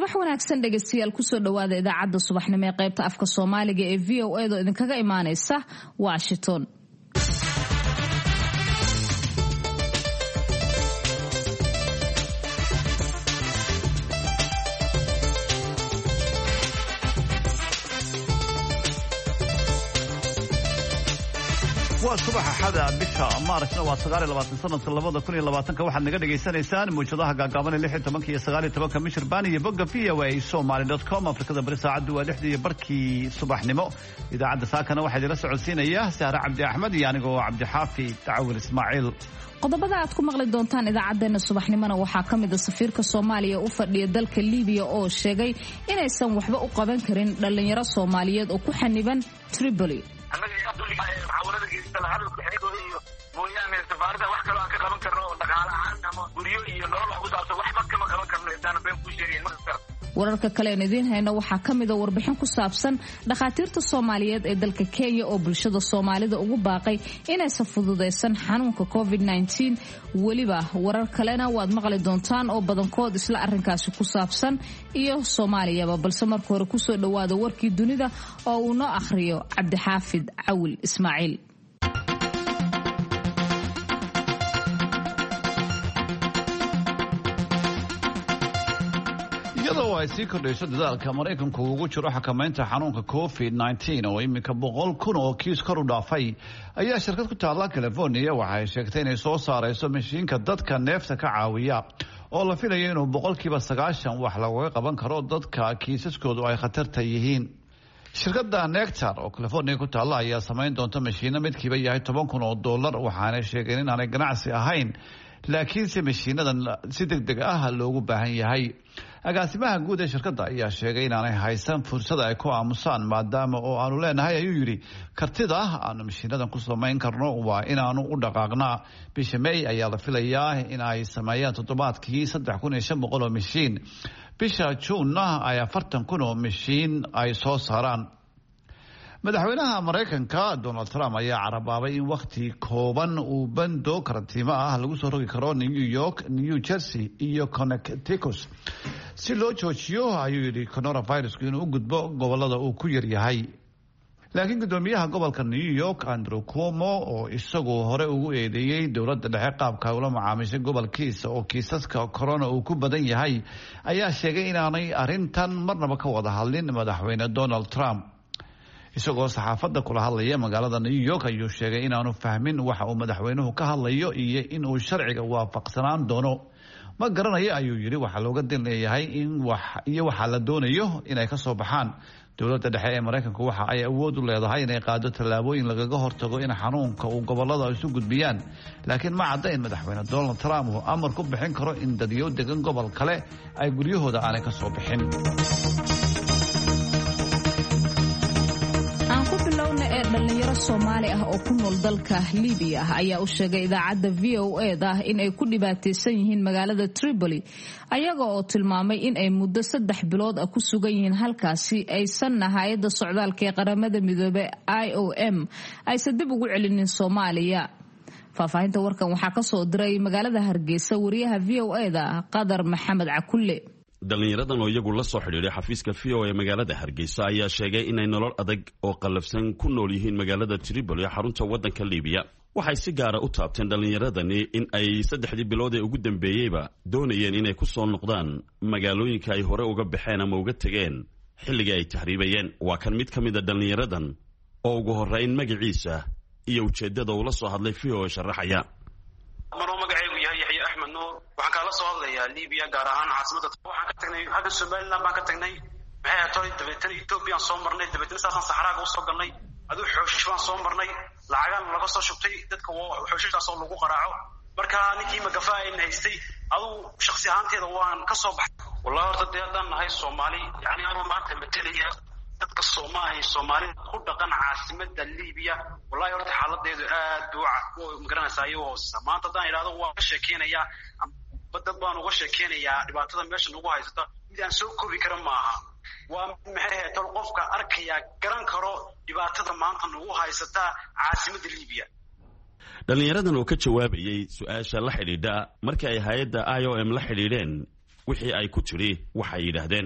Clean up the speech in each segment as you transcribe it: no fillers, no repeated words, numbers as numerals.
subax wanaagsan dhegeystayaal ku soo dhawaada idaacadda subaxnimo ee qaybta afka Soomaaliga ee VOA oo idinkaga imaaneysa Washington. subax axada bisha maarsna waa 29 sanadka 2020 waxaad naga dhageysanaysaan muujadaha gaagaaban 16 iyo 19 Michigan iyo bogga voasomali.com afrikada bari saacadu waa 6 iyo barkii subaxnimo idaacadda saakana waxaa idila socodsiinaya Sahra Cabdi Axmed iyo anigoo Cabdi Xaafi Tacawil Ismaaciil. qodobada aad ku maqli doontaan idaacadeena subaxnimona waxaa kamid ah safiirka Soomaaliya u fadhiya dalka Liibiya oo sheegay inaysan waxba u qaban karin dhalinyaro Soomaaliyeed oo ku xaniban Tripoli. xawalada geystaan hadalka xigooda iyo mooyaane safaarada wax kale aan ka qaban karno dhaqaale ahaan ama guryo iyo nolol wax u saabsan waxba kama qaban karno intaan been ku sheegay marka wararka kale ee idin hayna waxaa kamid ah warbixin ku saabsan dhakhaatiirta Soomaaliyeed ee dalka Kenya oo bulshada Soomaalida ugu baaqay inaysan fududeysan xanuunka COVID-19 waliba warar kalena waad maqli doontaan oo badankood isla arrinkaasi ku saabsan iyo Soomaaliyaba balse marka hore ku soo dhawaada warkii dunida oo uu noo akhriyo Cabdi Xaafid Cawil Ismaaciil. iyadoo ay sii kordhayso dadaalka Mareykanku ugu jiro xakamaynta xanuunka COVID-19 oo imika 100,000 oo kiis kor u dhaafay ayaa shirkad ku taala California waxay sheegtay inay soo saarayso mashiinka dadka neefta ka caawiya oo la filayo inuu 90% wax laga qaban karo dadka kiisaskoodu ay khatarta yihiin. shirkadda Nectar oo California ku taala ayaa samayn doonta mashiino midkiiba yahay $10,000 waxaana sheegeen in aanay ganacsi ahayn laakiinse mashiinadan si degdeg ah loogu baahan yahay. agaasimaha guud ee shirkadda ayaa sheegay in aanay haysan fursad ay ku aamusaan maadaama oo aanu leenahay ayuu yidhi kartida aanu mashiinadan ku samayn karno waa inaanu u dhaqaaqnaa. bisha May ayaa la filayaa in ay sameeyaan toddobaadkii 3,500 oo mashiin. bisha Juunna ay 40,000 oo mashiin ay soo saaraan. madaxweynaha Mareykanka Donald Trump ayaa carabaabay in waqti kooban uu bando karantiimo ah lagu soo rogi karo New York, New Jersey iyo Connecticut si loo joojiyo ayuu yidhi coronavirusku inuu u gudbo gobolada uu ku yar yahay. laakiin gudoomiyaha gobolka New York Andrew Cuomo oo isagu hore ugu eedeeyay dowladda dhexe qaabka ula macaamishay gobolkiisa oo kiisaska corona uu ku badan yahay ayaa sheegay inaanay arrintan marnaba ka wada hadlin madaxweyne Donald Trump. isagoo saxaafadda kula hadlaya magaalada New York ayuu sheegay inaanu fahmin waxa uu madaxweynuhu ka hadlayo iyo in uu sharciga waafaqsanaan doono. ma garanayo ayuu yidhi waxa looga dileeyahay waxa la doonayo inay ka soo baxaan. dowladda dhexe ee Mareykanku waxa ay awood u leedahay inay qaado tallaabooyin lagaga hortago in xanuunka uu gobolada isu gudbiyaan laakiin ma cadda in madaxweyne Donald Trump uu amar ku bixin karo in dadyo degan gobol kale ay guryahooda aanay ka soo bixin. dhalinyaro Soomaali ah oo ku nool dalka Liibiya ayaa u sheegay idaacadda VOA in ay ku dhibaataysan yihiin magaalada Tripoli ayaga oo tilmaamay in ay muddo 3 bilood ah ku sugan yihiin halkaasi aysan hay'adda socdaalka ee qaramada midoobay IOM aysan dib ugu celinin Soomaaliya. faahfaahinta warkan waxaa ka soo diray magaalada Hargeysa wariyaha VOA Qadar Maxamed Cakulle. dhalinyaradan oo iyagu la soo xidhiidhay xafiiska VOA magaalada Hargeysa ayaa sheegay inay nolol adag oo qalafsan ku nool yihiin magaalada Tripoli xarunta wadanka Liibiya. waxay si gaar ah u taabteen dhalinyaradani in ay 3 bilood ee ugu dambeeyayba doonayeen inay ku soo noqdaan magaalooyinka ay hore uga baxeen ama uga tageen xilliga ay tahriibayeen. waa kan mid ka mid ah dhalinyaradan oo ugu horeyn magaciisa iyo ujeedada uu la soo hadlay VOA sharaxaya. waxaan kala soo hadlayaa Liibiya gaar ahaan caasimadda. waxaan ka tagnay hadda Soomaaliland baan ka tagnay maxay ahayd dabeetana Ethiopia soo marnay dabeetana saasan saxraaga u soo galnay aduu xooshish waan soo marnay lacagan laga soo shubtay dadka xooshishaas oo lagu qaraaco marka ninkii magafa ay haystay aduu shakhsi ahaanteeda waan ka soo baxay. wallahi horta deedan nahay Soomaali yani aan maanta matalaya dadka Soomaaliyeed ku dhaqan caasimadda Liibiya. wallahi horta xaaladeedu aad u magaranaysaa ayuu maanta hadaan iraado waa ka sheekeenaya badda baan uga sheekeenayaa dhibaatada meesha nagu haysata mid aan soo koobi kara maaha. waa maxay ahayd qofka arkaya garan karo dhibaatada maanta nagu haysata caasimadda Liibiya. dhalinyaradan oo ka jawaabayay su'aasha la xidhiidha markii ay hay'adda IOM la xidhiidheen wixii ay ku tiri waxay yidhaahdeen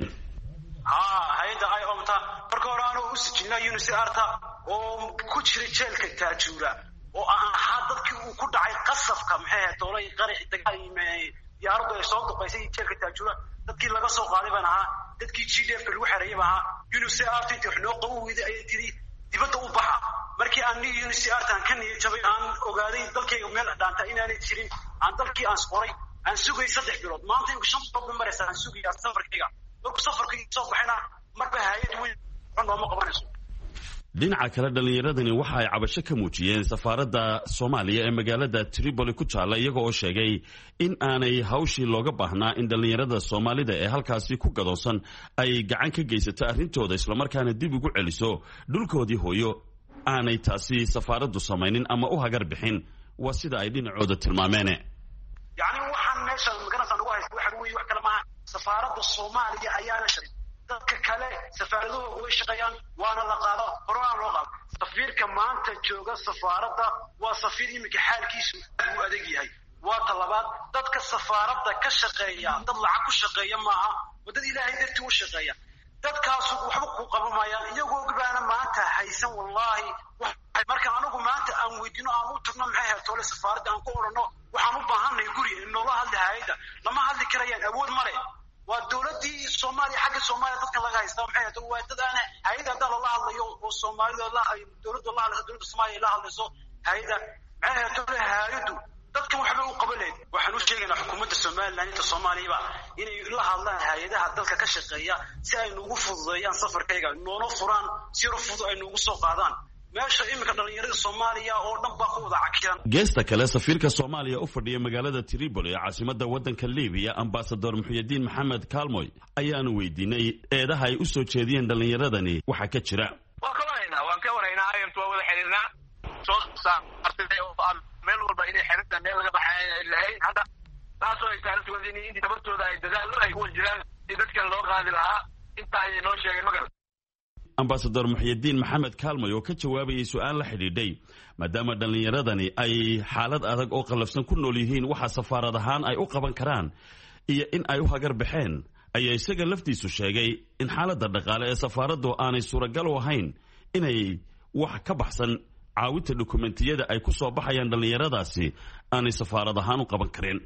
hay'adda ay omta marka hore aanu u sijinaa UNHCR-ta oo ku jiray jeelka Taajuura oo aan dadkii uu ku dhacay qasafka maxay doolay qarax diyaaradu ay soo duqaysay jeelka Taajuura dadkii laga soo qaaday baan ahaa dadkii GDF lagu xareeyay baa UNHCR-ta intii xunoo qowweyday ay tiri dibadda u baxa markii aan UNHCR-tan ka niyad jabay aan ogaaday dalkayga meel dhaanta inaanay jirin aan dalkii aan qoray aan sugay 3 bilood maanta in 5 bilood maraysa aan sugay safarkayga markuu safarkii soo baxayna marba hay'ad weyn ma qabanayso. dhinaca kale dhallinyaradani waxa ay cabasho ka muujiyeen safaaradda Soomaaliya ee magaalada Tripoli ku taala iyaga oo sheegay in aanay hawshii looga baahnaa in dhallinyarada Soomaalida ee halkaasi ku gadoonsan ay gacan ka geysato arrintooda isla markaana dib ugu celiso dhulkoodii hooyo aanay taasi safaaraddu samaynin ama u hagar bixin waa sida ay dhinacooda tilmaameen. yani waxaan meesha magaranaysan ugu haysto waxa weeye wax kale ma safaaradda Soomaaliya ayaana sharci dadka kale safaaraduhu way shaqeeyaan waana la qaado horaan loo qaado safiirka maanta jooga safaaradda waa safiir imika xaalkiisu uu adag yahay waa talabaad dadka safaaradda ka shaqeeya dad lacag ku shaqeeya maaha wadada ilaahay dartii u shaqeeya dadkaas waxba ku qabamayaan iyagoo gabaana maanta haysan wallahi marka anagu maanta aan weydiino aan u tagno maxay ahayd tole safaaradda aan ku orano waxaan u baahanay guri in loo hadli hay'adda lama hadli karayaan awood mare waa dawladii Soomaaliya xagga Soomaaliya dadka laga haysto maxay tahay waa dad aan hay'adda la hadlayo oo Soomaalida la ay dawladda la hadlayso dawladda Soomaaliya la hadlayso hay'adda maxay tahay hay'addu dadka waxba u qabaleen waxaan u sheegaynaa xukuumadda Soomaaliland inta Soomaaliya inay la hadlaan hay'adaha dalka ka shaqeeya si ay ugu fududeeyaan safarkayga noono furaan si rafud ay ugu soo qaadaan meesha imika dhalinyarada Soomaaliya oo dhan baa ku wada cakiran. geesta kale safiirka Soomaaliya u fadhiya magaalada Tripoli ee caasimadda waddanka Liibiya ambassador Muxyidiin Maxamed Kaalmoy ayaanu weydiinay eedaha ay u soo jeediyeen dhalinyaradani waxa ka jira. waan ka waraynaa aynu wada xiriirnaa soo saartay oo meel walba inay xiriirta meel laga baxay lahayn hadda taasoo ay taariikhdu wadini intii tabartooda ay dadaal ay ku jiraan si dadkan loo qaadi lahaa inta ay noo sheegeen magal ambassador Muxyidiin Maxamed Kaalmoy oo ka jawaabayay su'aal la xidhiidhay maadaama dhalinyaradani ay xaalad adag oo qalafsan ku nool yihiin waxa safaarad ahaan ay u qaban karaan iyo in ay u hagar baxeen ayaa isaga laftiisu sheegay in xaaladda dhaqaale ee safaaraddu aanay suuragal u ahayn inay wax ka baxsan caawinta dokumentiyada ay ku soo baxayaan dhalinyaradaasi aanay safaarad ahaan u qaban karin.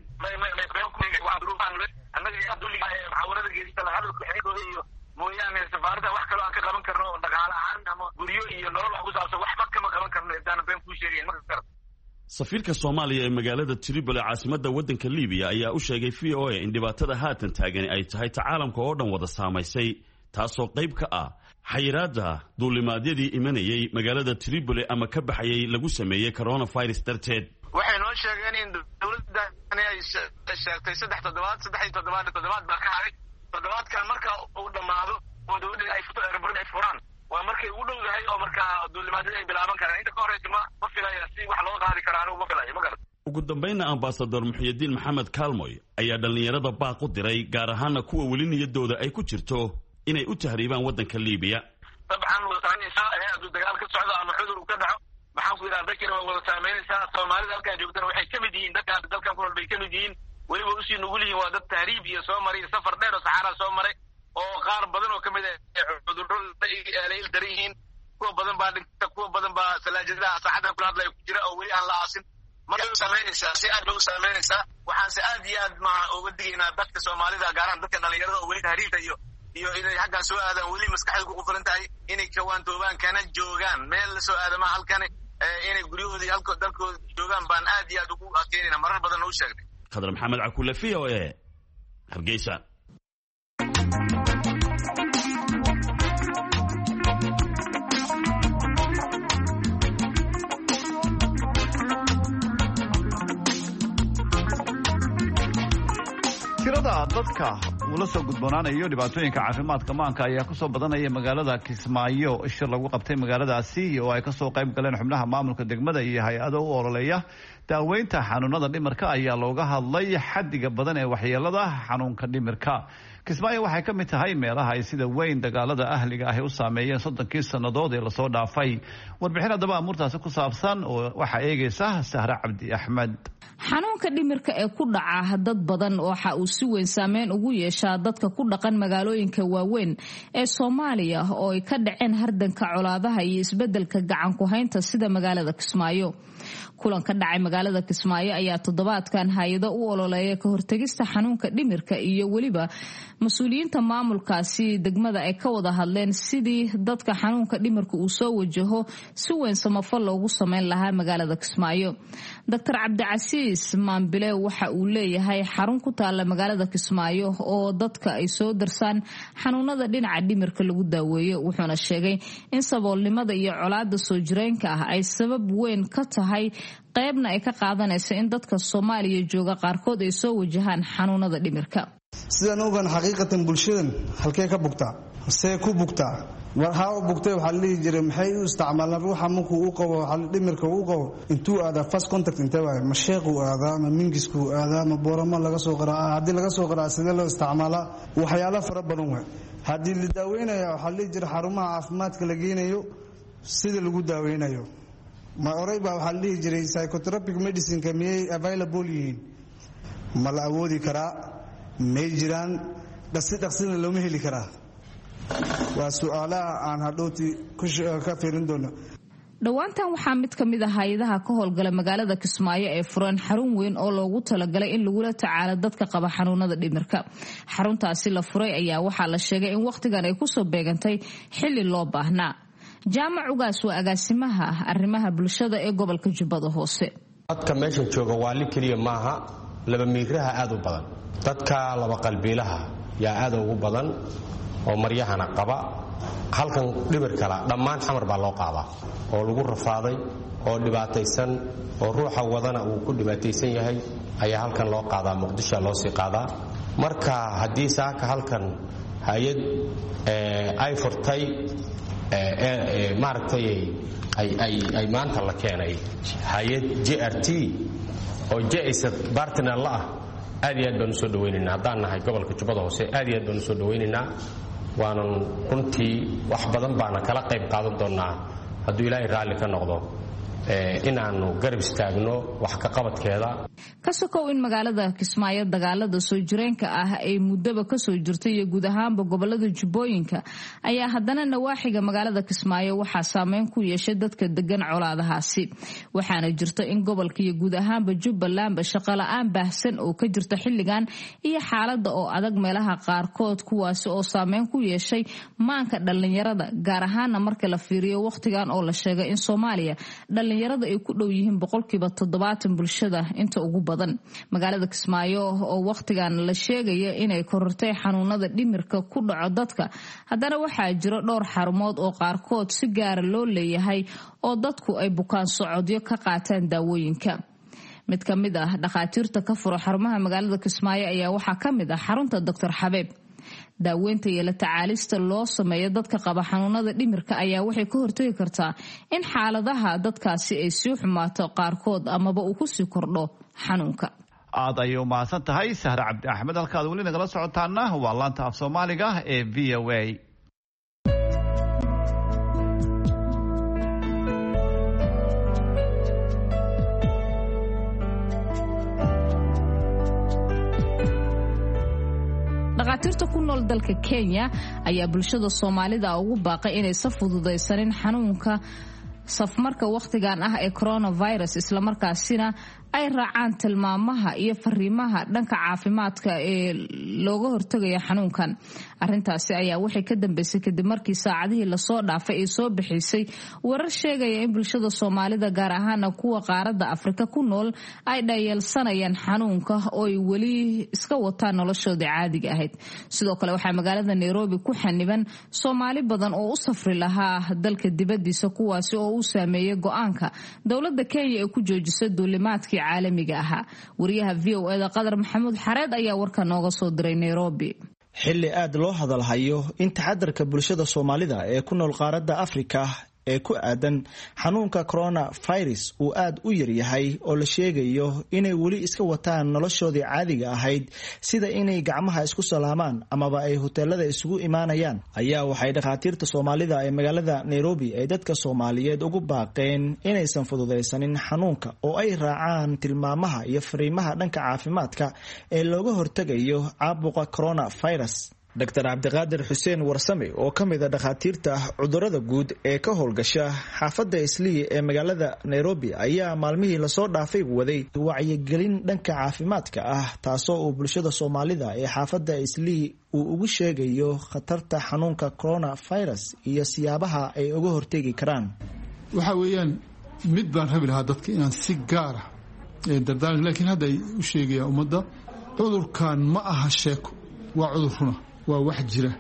mooyaane safaaradda wax kale aan ka qaban karno dhaqaale ahaan ama guryo iyo nolol wax ku saabsan waxba kama qaban karno intaan been ku sheegay ma kar. safiirka Soomaaliya ee magaalada Tripoli caasimadda waddanka Liibiya ayaa u sheegay VOA in dhibaatada haatan taagan ay tahay caalamka oo dhan wada saameysay taasoo qayb ka ah xayiraadda duulimaadyadii imanayay magaalada Tripoli ama ka baxayay lagu sameeyay coronavirus darteed. waxay noo sheegeen in dawladda ay sheegtay 3 toddobaad baa ka haray toddobaadkan marka uu dhamaado oo dawladda ay furto airport ay furaan waa markay u dhowdahay oo marka duulimaadada ay bilaaban karaan inta ka horeysa ma filaya si wax loo qaadi karo anigu ma filayo ma garan. ugu dambayna ambassador Muxyidiin Maxamed Kaalmoy ayaa dhalinyarada baaq u diray gaar ahaan kuwa weli niyadooda ay ku jirto inay u tahriibaan waddanka Liibiya. dabcan wada saameynaysaa hadduu dagaal ka socdo ama xudur ka dhaco maxaan ku yidhaha dadkana waa wada saameynaysaa Soomaalida halkan joogtana waxay ka mid yihiin dadka dalkan ku nool bay ka mid yihiin weliba usii nugul yihiin waa dad tahriib iyo soo maray safar dheer oo saxara soo maray oo qaar badan oo kamid ah cudurro ay daran yihiin kuwa badan baa dhinta kuwa badan baa salaajada saxada kula hadlay ku jira oo weli aan la aasin marka saameynaysaa si aad u saameynaysaa waxaan si aad iyo aad ma uga digaynaa dadka Soomaalida gaar ahaan dadka dhalinyarada oo weli tahriibta iyo inay xaggan soo aadaan weli maskaxda ku qufulan tahay inay ka waantoobaan kana joogaan meel la soo aadama halkan inay guryahoodii halka dalkooda joogaan baan aad iyo aad ugu keenina marar badan u sheegnay. Khadar Maxamed Cakuule VOA Hargeysa. tirada dadka uu la soo gudboonaanayo dhibaatooyinka caafimaadka maanka ayaa kusoo badanaya magaalada Kismaayo. Shir lagu qabtay magaaladaasi oo ay kasoo qayb galeen xubnaha maamulka degmada iyo hay-ado u ololeeya daaweynta xanuunada dhimirka ayaa looga hadlay xaddiga badan ee waxyeelada xanuunka dhimirka. Kismaayo waxay ka mid tahay meelaha ay sida weyn dagaalada ahliga ah u saameeyeen 30 sannadood ee lasoo dhaafay. Warbixin haddaba amuurtaasi ku saabsan oo waxa eegaysa Sahra Cabdi Axmed. xanuunka dhimirka ee ku dhaca dad badan waxa uu si weyn saameyn ugu yeeshaa dadka ku dhaqan magaalooyinka waaweyn ee Soomaaliya oo ay ka dhaceen hardanka colaadaha iyo isbedelka gacan ku haynta sida magaalada Kismaayo. kulan ka dhacay magaalada Kismaayo ayaa toddobaadkan hay'ado u ololeeya ka hortagista xanuunka dhimirka iyo waliba mas'uuliyiinta maamulkaasi degmada ay ka wada hadleen sidii dadka xanuunka dhimirka uu soo wajaho si weyn samafal loogu sameyn lahaa magaalada Kismaayo. Dr. Cabdicasiis Maambile waxa uu leeyahay xarun ku taala magaalada Kismaayo oo dadka ay soo darsaan xanuunada dhinaca dhimirka lagu daaweeyo, wuxuuna sheegay in saboolnimada iyo colaada soo jireenka ah ay sabab weyn ka tahay qaybna ay ka qaadanayso in dadka Soomaaliya jooga qaarkood ay soo wajahaan xanuunada dhimirka. sidaan ogaan xaqiiqatan bulshadan halkee ka bugtaa see ku bugtaa waxa uu bugtay waxa la jiray maxay u isticmaalaan ruuxa markuu u qabo hal dhimirka uu qabo intuu aada first contact inta waay ma sheequ aada ma mingisku aada ma boorama laga soo qaraa hadii laga soo qaraa sidee loo isticmaalaa waxyaalo fara badan way hadii la daaweynayo waxa la jiray xarumaha caafimaadka la geenayo sida lagu daaweynayo ma oray baa waxa la jiray psychotropic medicine ka miyay available yihiin ma la awoodi karaa may jiraan dhaqsiina looma heli karaa waa su'aalaha aan hadhooti ka fiirin doono. Dhawaantan waxaa mid ka mid ah hay'adaha ka howlgala magaalada Kismaayo ee furan xarun weyn oo loogu talagalay in lagula tacaalo dadka qaba xanuunada dhimirka. Xaruntaasi la furay ayaa waxaa la sheegay in waqtigan ay ku soo beegantay xilli loo baahnaa. Jaamac Ugaas waa agaasimaha arrimaha bulshada ee gobolka Jubbada Hoose. dadka meesha jooga waa li kaliya maaha laba miiraha aad u badan dadka laba qalbiilaha yaa aad ugu badan oo maryahana qaba halkan dhibir kala dhammaan xamar baa loo qaadaa oo lagu rafaaday oo dhibaataysan oo ruuxa wadana uu ku dhibaataysan yahay ayaa halkan loo qaadaa Muqdisho loo sii qaadaa marka haddii saaka halkan hay'ad ay furtay maartay ay maanta la keenay hay'ad JRT oo jeesad partner la ah aad iyo aad baan soo dhaweynaynaa haddaan nahay gobolka Jubbada Hoose aad iyo aad baan soo dhaweynaynaa waanan runtii wax badan baana kala qayb qaadan doonaa hadduu Ilaahay raali ka noqdo inaanu garab istaagno wax ka qabadkeeda ka sokow in magaalada Kismaayo dagaalada soo jireenka ah ay muddaba ka soo jirtay iyo guud ahaanba gobolada Jubbooyinka ayaa haddana nawaaxiga magaalada Kismaayo waxaa saameyn ku yeeshay dadka degan colaadahaasi waxaana jirta in gobolka iyo guud ahaanba Jubbaland shaqo la'aan baahsan oo ka jirta xilligan iyo xaaladda oo adag meelaha qaarkood kuwaas oo saameyn ku yeeshay maanka dhalinyarada gaar ahaan marka la fiiriyo waqtigan oo la sheegay in Soomaaliya dhalinyarada ay ku dhow yihiin 70% bulshada inta ugu badan magaalada Kismaayo oo waqtigan la sheegay inay korortay xanuunada dhimirka ku dhaco dadka haddana waxaa jira dhowr xarumood oo qaarkood si gaar loo leeyahay oo dadku ay bukaan socodyo ka qaataan daawooyinka mid ka mid ah dhaqaatiirta ka furo xarumaha magaalada Kismaayo ayaa waxaa ka mid ah xarunta Dr. Xabeeb daaweynta iyo la tacaalista loo sameeyo dadka qaba xanuunada dhimirka ayaa waxay ka hortagi kartaa in xaaladaha dadkaasi ay sii xumaato qaarkood amaba uu ku sii kordho xanuunka. aad ayay u mahadsan tahay Sahra Cabdi Axmed halkaad weli nagala socotaana waa laanta af Soomaaliga ee VOA. dhaqaatiirta ku nool dalka Kenya ayaa bulshada Soomaalida ugu baaqay inay si fududeysan xanuunka safmarka waqtigan ah ee coronavirus isla markaasina ay raacaan tilmaamaha iyo fariimaha dhanka caafimaadka ee looga hortagayo xanuunkan. Arintaasi ayaa waxay ka dambeysay kadib markii saacadihii la soo dhaafay ay soo bixisay warar sheegaya in bulshada Soomaalida gaar ahaan kuwa qaaradda Afrika ku nool ay dhayalsanayaan xanuunka oo ay wali iska wataan noloshooda caadiga ahayd. Sidoo kale waxaa magaalada Nairobi ku xaniban Soomaali badan oo u safri lahaa dalka dibadiisa kuwaasi oo u saameeyay go'aanka dawladda Kenya ee ku joojisay duulimaadkii caalamiga ahaa. Wariyaha VOA Qadar Maxamuud Xareed ayaa warka nooga soo diray Nairobi. xilli aad loo hadalhayo in taxadarka bulshada Soomaalida ee ku nool qaaradda Afrika ee ku aadan xanuunka coronavirus uu aad u yar yahay oo la sheegayo inay weli iska wataan noloshoodii caadiga ahayd sida inay gacmaha isku salaamaan amaba ay hoteelada isugu imaanayaan ayaa waxay dhakhaatiirta Soomaalida ee magaalada Nairobi ay dadka Soomaaliyeed ugu baaqeen inaysan fududeysanin xanuunka oo ay raacaan tilmaamaha iyo fariimaha dhanka caafimaadka ee looga hortagayo caabuqa coronavirus. Dr. Cabdiqaadir Xuseen Warsame oo ka mid ah dhakhaatiirta cudurrada guud ee ka howlgasha xaafadda Islii ee magaalada Nairobi ayaa maalmihii la soo dhaafay waday wacyigelin dhanka caafimaadka ah taasoo uu bulshada Soomaalida ee xaafadda Islii uu ugu sheegayo khatarta xanuunka coronavirus iyo siyaabaha ay uga hortagi karaan. waxa weeyaan mid baan rabi lahaa dadka inaan si gaar ah dardaaran laakiin hadda ay u sheegayaan ummadda cudurkan ma aha sheeko waa cudur runa waa wax jira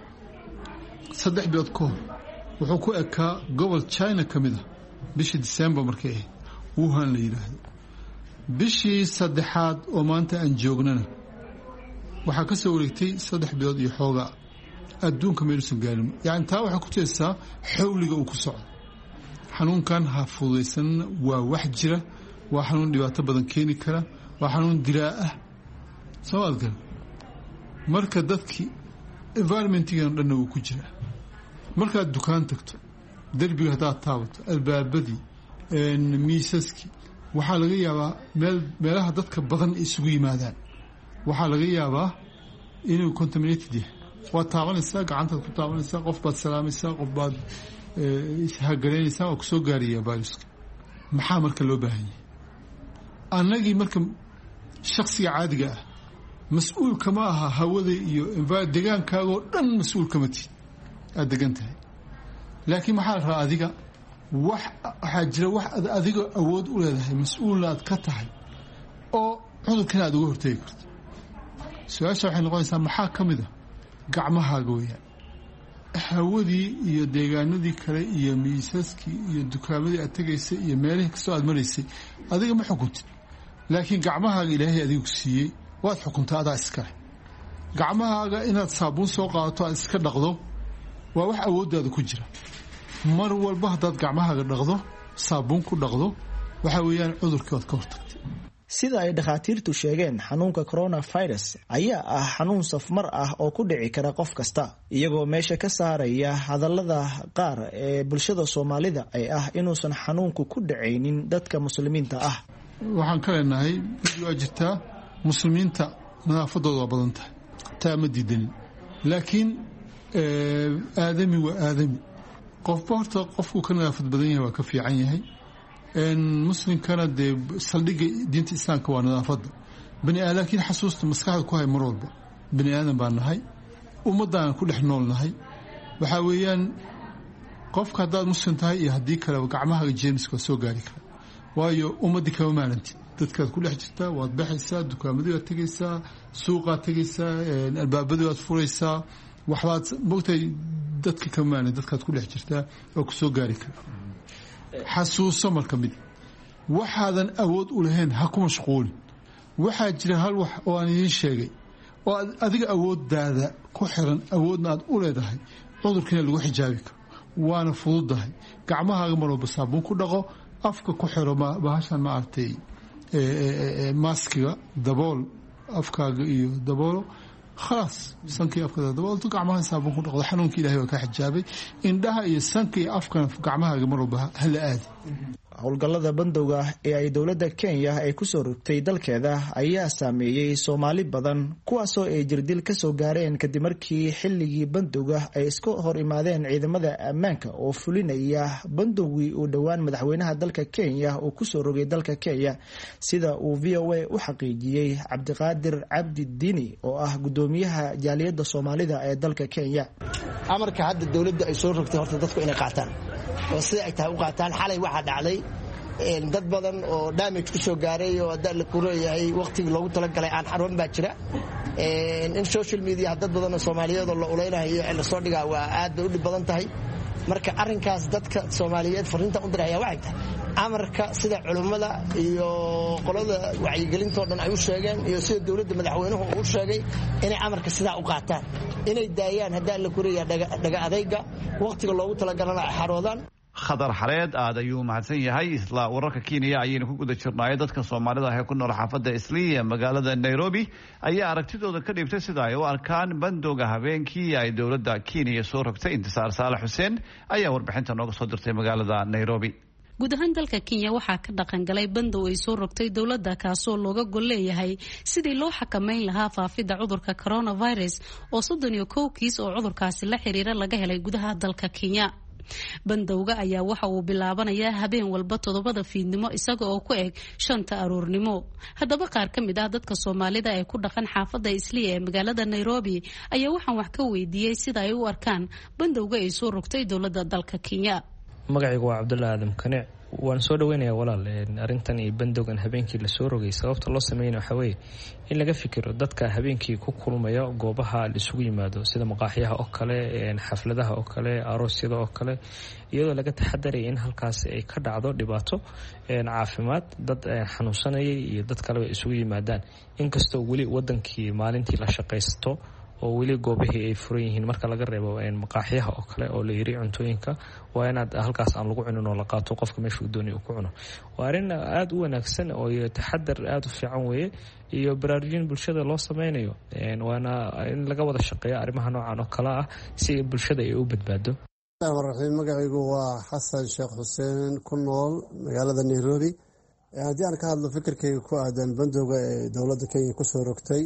3 bilood ka hor wuxuu ku ekaa gobol China ka mid ah bishii December markay ahayd Wuhan la yiraahdo bishii saddexaad oo maanta aan joognana waxaa ka soo wareegtay 3 bilood iyo xooga adduunka meeluusan gaarin yani taa waxaa ku teesaa xawliga uu ku socdo xanuunkan ha fududeysan waa wax jira waa xanuun dhibaato badan keeni kara waa xanuun dilaa ah sababta marka dadkii environmentigan dhanna uu ku jira markaad dukaan tagto darbiga hadaad taabato albaabadii miisaskii waxaa laga yaabaa meelaha dadka badan isugu yimaadaan waxaa laga yaabaa inuu contaminated yahay waad taabanaysaa gacantaad ku taabanaysaa qof baad salaamaysaa qof baad ishagareynaysaa waa kusoo gaaraya viruska maxaa marka loo baahan yahay annagii marka shakhsiga caadiga ah mas-uulka ma aha hawada iyo deegaankaagoo dhan mas-uulka ma tiid aad degan tahay laakiin maxaa la rabaa adiga waxaa jira wax adiga awood u leedahay mas-uulna aad ka tahay oo cudurkan aad uga hortegi karto su-aasha waxay noqonaysaa maxaa ka mid ah gacmahaaga weeyaan hawadii iyo deegaanadii kale iyo miisaskii iyo dukaamadii aad tegaysay iyo meelihii kastoo aad maraysay adiga ma xukuntid laakiin gacmahaaga ilaahay adigu siiyey waad xukuntaa adaa iskale gacmahaaga inaad saabuun soo qaadato aad iska dhaqdo waa wax awooddaada ku jira mar walba haddaad gacmahaaga dhaqdo saabuun ku dhaqdo waxa weeyaan cudurkii waad ka hortagtay. sida ay dhakhaatiirtu sheegeen xanuunka coronavirus ayaa ah xanuun safmar ah oo ku dhici kara qof kasta iyagoo meesha ka saaraya hadallada qaar ee bulshada Soomaalida ay ah inuusan xanuunku ku dhacaynin dadka muslimiinta ah. waxaan ka leenahay waa jirtaa muslimiinta nadaafadooda waa badan tahay taa ma diidanin laakiin aadami waa aadami qofba horta qofku ka nadaafad badan yahay waa ka fiican yahay muslimkana dee saldhigga diinta islaamka waa nadaafadda bani aadam laakiin xasuusta maskaxda ku hay mar walba bani aadan baan nahay ummadaan ku dhex nool nahay waxaa weeyaan qofka haddaad muslim tahay iyo haddii kaleba gacmahaaga jeermiska waa soo gaari kara waayo ummaddii kama maalinti dadkaad ku dhex jirtaa waad baxaysaa dukaamadii waad tegaysaa suuqaad tegaysaa albaabadii waad furaysaa waxbaad mogtahay dadka kama maalin dadkaad ku dhex jirtaa waa ku soo gaari kara xasuuso marka mid waxaadan awood u lahayn ha ku mashquulin waxaa jira hal wax oo aan idiin sheegay oo adiga awooddaada ku xiran awoodna aad u leedahay cudurkiina lagu xijaabi karo waana fududahay gacmahaaga mar walba saabuun ku dhaqo afka ku xiro bahashan maaragtay maaskiga dabool afkaaga iyo daboolo khalaas sankii afkada daboolto gacmaha saabuun ku dhaqdo xanuunka ilaahay waa ka xijaabay indhaha iyo sanka iyo afkana gacmahaaga mar walba hala aadi. howlgallada bandowga ee ay dowladda Kenya ay ku soo rogtay dalkeeda ayaa saameeyay Soomaali badan kuwaasoo ay jirdil ka soo gaareen kadib markii xilligii bandowga ay isku hor imaadeen ciidamada ammaanka oo fulinaya bandowgii uu dhawaan madaxweynaha dalka Kenya uu ku soo rogay dalka Kenya sida uu VOA u xaqiijiyay Cabdiqaadir Cabdi Dini oo ah gudoomiyaha jaaliyadda Soomaalida ee dalka Kenya. amarka hadda dowladda ay soo rogtay horta dadku inay qaataan oo sida ay tahay u qaataan xalay waxa dhacday dad badan oo damage ku soo gaaray oo dad ku leeyahay waqtigii loogu talagalay aan xarun baa jira in social media dad badan oo Soomaaliyeed oo la uleeyahay la soo dhigaa waa aad u dhib badan tahay marka arrinkaas dadka Soomaaliyeed fariinta u diraya waxay tahay amarka sida culimmada iyo qolada wacyigelintoo dhan ay u sheegeen iyo sida dowladda madaxweynuhu uu sheegay inay amarka sidaa u qaataan inay daayaan haddaan la kuriya dhaga adayga wakhtiga loogu talagalana ay xaroodaan. khadar xareed aad ayuu mahadsan yahay. isla wararka Kenya ayaynu ku guda jirnay. dadka Soomaalida ah ee ku nool xaafadda Islii ee magaalada Nairobi ayaa aragtidooda ka dhibtay sida ay u arkaan bandowga habeenkii ay dowladda Kenya soo rogtay. Intisaar Saalax Xuseen ayaa warbixinta nooga soo dirtay magaalada Nairobi. guud ahaan dalka Kenya waxaa ka dhaqan galay bandow ay soo rogtay dowladda kaasoo looga gol leeyahay sidii loo xakameyn lahaa faafidda cudurka coronavirus oo 31 kiis oo cudurkaasi la xiriira laga helay gudaha dalka Kenya. bandowga ayaa waxa uu bilaabanayaa habeen walba 7 fiidnimo isaga oo ku eg 5 aroornimo. haddaba qaar ka mid ah dadka Soomaalida ee ku dhaqan xaafadda Islii ee magaalada Nairobi ayaa waxaan wax ka weydiiyay sida ay u arkaan bandowga ay soo rogtay dowladda dalka Kenya. magacaygu waa Cabdullaahi Aadam Kane. waan soo dhaweynayaa walaal arrintan iyo bandowgan habeenkii la soo rogay. sababta loo sameeyay waxa weeye in laga fikiro dadka habeenkii ku kulmaya goobaha la isugu yimaado sida maqaaxiyaha oo kale, xafladaha oo kale, aroosyada oo kale, iyadoo laga taxadaray in halkaas ay ka dhacdo dhibaato caafimaad, dad xanuunsanaya iyo dad kale ay isugu yimaadaan. inkastoo weli wadankii maalintii la shaqaysto oo weli goobihii ay furan yihiin marka laga reebo maqaaxiyaha oo kale oo la yiri cuntooyinka waa inaad halkaas aan lagu cunin oo la qaato qofka meesha uu doonayo ku cuno. waa arrin aad u wanaagsan oo taxadar aad u fiican weeye iyo baraarujin bulshada loo sameynayo. waana in laga wada shaqeeyo arrimaha noocan oo kale ah si bulshada ay u badbaado. magacaygu waa xasan sheekh xuseen ku nool magaalada Nairobi. haddii aan ka hadlo fikirkayga ku aadan bandowga ee dowladda Kenya ku soo rogtay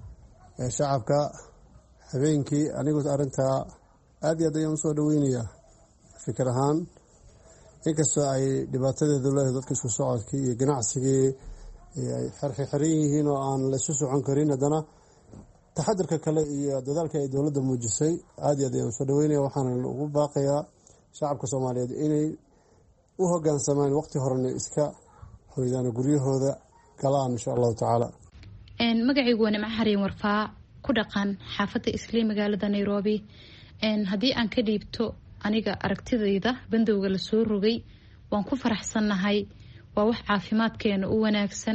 shacabka habeenkii, anigu arrintaa aad iyo aad ayaan usoo dhaweynayaa fikir ahaan. inkastoo ay dhibaatadeedu leedahay dadka isku socodkii iyo ganacsigii ay xiran yihiin oo aan la isu socon karin, haddana taxadirka kale iyo dadaalka ay dowladda muujisay aad iyo aad ayaan usoo dhaweynaya. waxaana ugu baaqayaa shacabka Soomaaliyeed inay u hoggaansamaan waqti horena iska hoydaan guryahooda galaan insha allahu tacaala. magacaygu waa Nimco Xariin Warfaa ku dhaqan xaafadda Islii magaalada Nairobi. haddii aan ka dhiibto aniga aragtidayda bandowga la soo rogay waan ku faraxsannahay. waa wax caafimaadkeena u wanaagsan.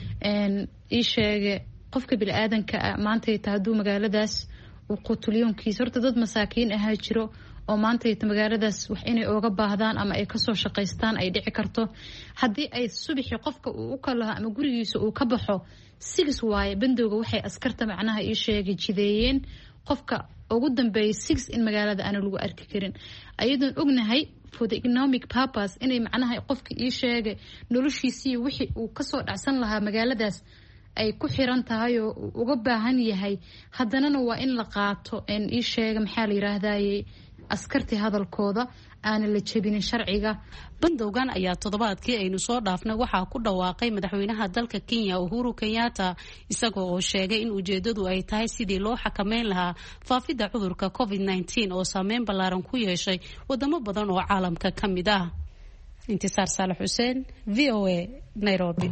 ii sheege qofka bini'aadanka maantayta hadduu magaaladaas uu qutulyoonkiisa horta dad masaakiin ahaa jiro oo maantayta magaaladaas wax inay ooga baahdaan ama ay kasoo shaqaystaan ay dhici karto. haddii ay subaxii qofka uu u kalaho ama gurigiisa uu ka baxo 6 waaye bandowga waxay askarta macnaha ii sheegay jideeyeen qofka ugu dambeeyay 6 in magaalada aan lagu arki karin. ayadoon ognahay for the economic purpose inay macnaha qofka ii sheegay noloshiisii wixii uu kasoo dhacsan lahaa magaaladaas ay ku xiran tahay oo uga baahan yahay. haddanana waa in la qaato ii sheega maxaa la yiraahdaayay askartii hadalkooda aan la jebinin sharciga. bandowgan ayaa toddobaadkii aynu soo dhaafnay waxaa ku dhawaaqay madaxweynaha dalka Kenya Uhuru Kenyatta isagoo oo sheegay in ujeedadu ay tahay sidii loo xakameyn lahaa faafidda cudurka COVID-19 oo saameyn ballaaran ku yeeshay wadamo badan oo caalamka ka mid ah. Intisaar Saalax Xuseen, VOA, Nairobi.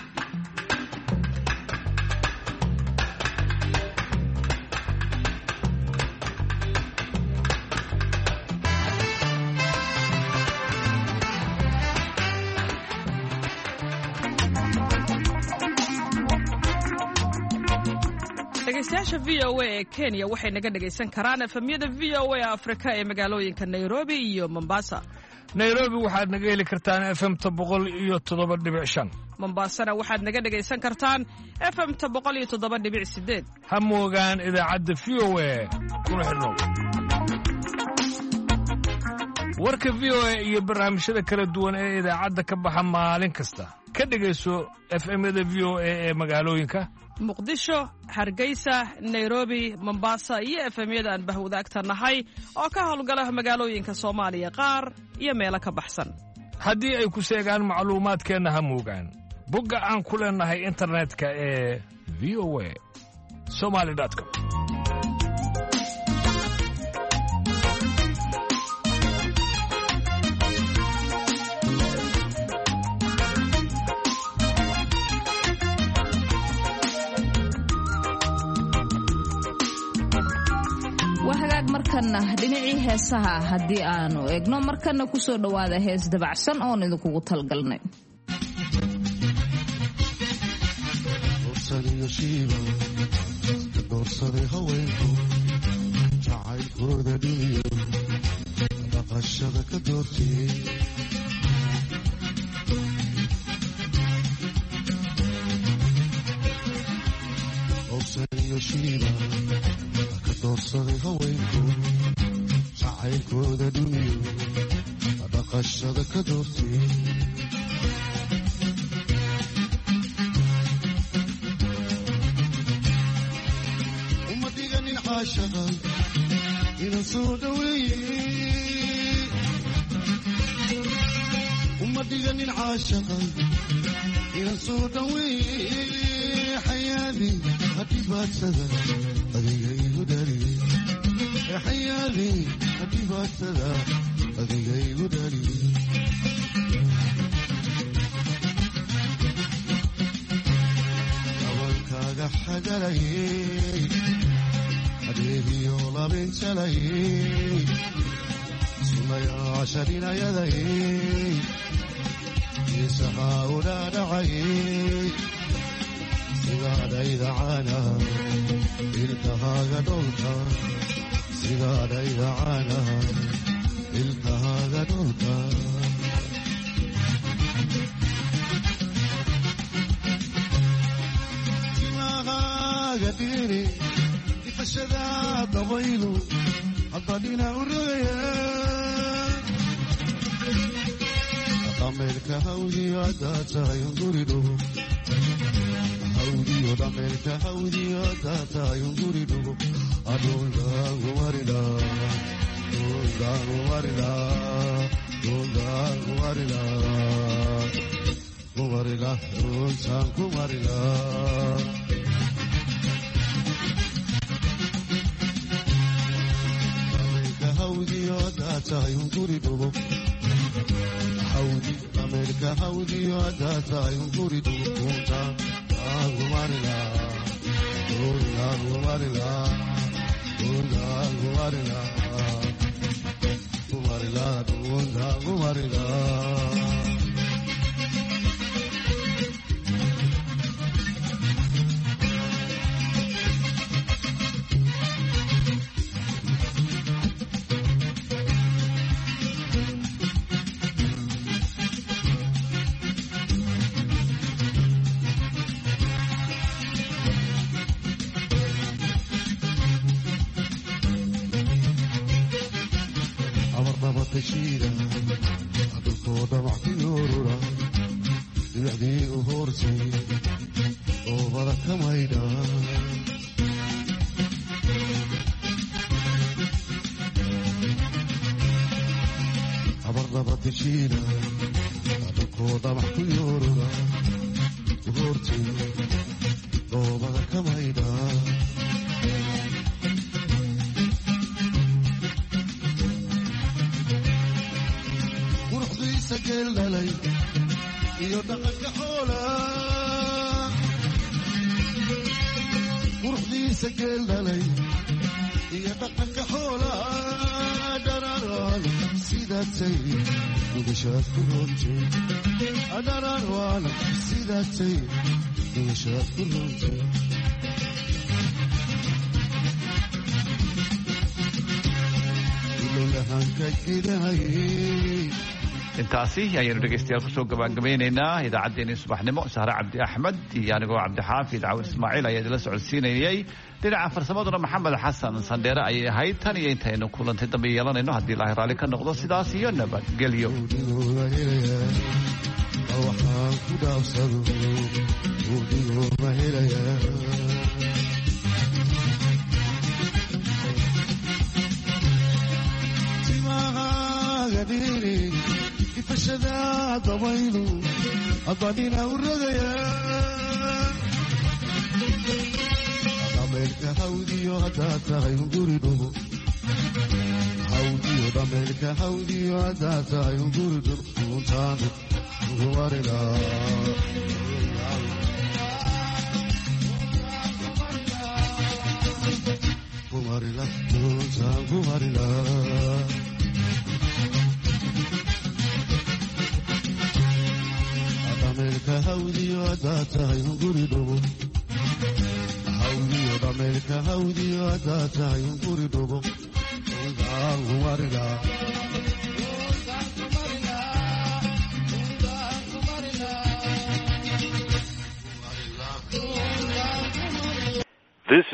dhegeystayaasha VOA ee Kenya waxay naga dhageysan karaan efemyada VOA Afrika ee magaalooyinka Nairobi iyo Mombasa. Nairobi waxaad naga heli kartaan FM-ta 107.5. Mombasana waxaad naga dhageysan kartaan FM-ta 107.8. ha moogaan idaacadda VOA kuna xidhnow. warka VOA iyo barnaamijyada kala duwan ee idaacadda ka baxa maalin kasta ka dhageyso FM-yada VOA ee magaalooyinka Muqdisho, Hargeysa, Nairobi, Mombasa iyo FM-yada aan bahwadaagta nahay oo ka howlgala magaalooyinka Soomaaliya qaar iyo meelo ka baxsan. haddii ay ku sheegaan macluumaadkeena ha moogaan bogga aan ku leenahay internetka ee voa.somali.com. waa hagaag markana dhinacii heesaha haddii aanu eegno markana kusoo dhawaada hees dabacsan oon idinkugu talgalnay. doorsaday haweenku jacaylkooda dhiniyo dhaqashada ka doortiyey dorsaniyo shiiba ka doorsaday haweenku jacaylkooda dhiniyo dhaqashada ka doortiyey إلى سوداوي ومديني العاشقة إلى سوداوي حياتي حبيبات سدا أديجي وداري يا حياتي حبيبات سدا أديجي وداري أول كاجا حجري أدري ولا بنت لي سميا عشرين يدي يسعى ولا دعي سيغادا إذا عانا إلتها قدولتا سيغادا إذا عانا إلتها قدولتا سيغادا قديري فشذا طويل عطلنا الرؤيا أمريكا هودي وداتا ينظرده هودي أمريكا هودي وداتا ينظرده أدون دانغو مرلا دون دانغو مرلا دون دانغو مرلا مرلا دون دانغو مرلا هودي وداتا ينظرده هودي أمريكا هودي وداتا ينظرده كونتا دانغو مرلا دون دانغو مرلا دون دانغو مرلا مرلا دون دانغو مرلا تشيرا أدوكو دمعتي يورورا دلعدي أهورتي وبركة ميدا أبرد تشيرا أدوكو دمعتي يورورا أهورتي وبركة ميدا سجل لي يدقك حولا وروحي سجل لي يدقك حولا دراران سيداتي وبشاف كلونتي دراران سيداتي وبشاف كلونتي لولا هانك كده هي intaasi ayaynu dhegaystayaal kusoo gabagabeynaynaa idaacaddeenii subaxnimo sahre cabdi axmed iyo anigoo cabdixaafid cawil ismaaciil ayaa idinla socodsiinayay dhinaca farsamaduna maxamed xasan sandheere ayay ahayd tan iyo intaynu kulantay dambe yeelanayno haddii ilaahay raalli ka noqdo sidaas iyo nabadgelyo فشذا طويل أضلنا الرغيا أمريكا هودي وداتا ينظرده هودي أمريكا هودي وداتا ينظرده كونتان غوارلا marila doontaan ku marila dhameelka hawdiyo haddaad tahay hunguri dhubo hawdiyo dhameelka hawdiyo haddaad tahay hunguri dhubo doontaan ku marila